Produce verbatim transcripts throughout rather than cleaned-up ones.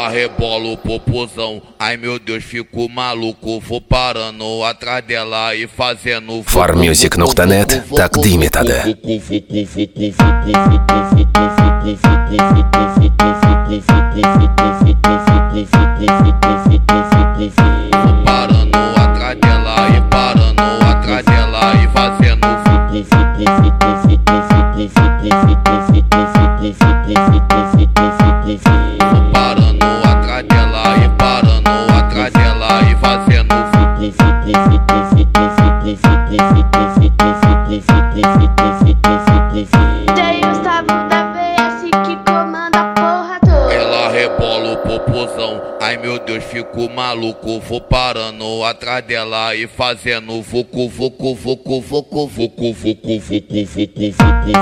Ela rebola o popozão, ai meu Deus, fico maluco. Vou parando atrás dela e fazendo Farmusic точка нет тaqdimetade. Parando atrás dela e parando atrás dela e fazendo parando atrás dela e parando atrás dela e fazendo Tem o Gustavo da V S que comanda a porra toda. Ela rebola o popozão, ai meu Deus, fico maluco. Vou parando atrás dela e fazendo vucu, vucu, vucu, vucu, vucu, vucu, vucu, vucu,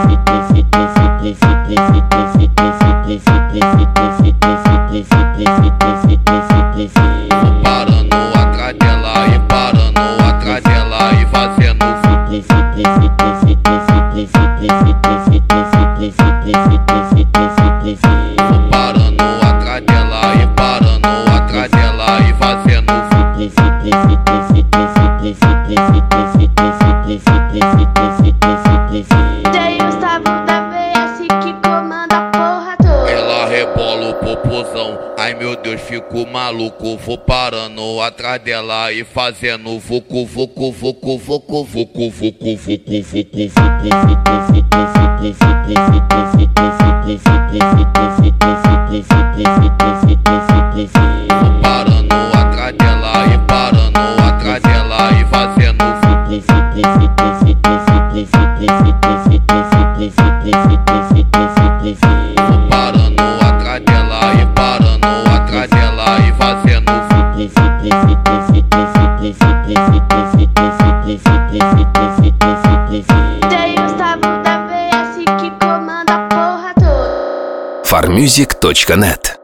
parando atrás dela e parando atrás dela e fazendo parando atrás dela e parando atrás dela e fazendo Tem o Gustavo da V S que comanda a porra toda. Ela rebola o popozão, ai meu Deus, fico maluco. Vou parando atrás dela e fazendo vucu, vucu, vucu, vucu, vucu, vucu, vucu, vucu, parando atrás dela e parando atrás dela e fazendo parando atrás dela e parando atrás dela e fazendo Tem o Gustavo da V S que comanda a porra toda. Farmusic точка нет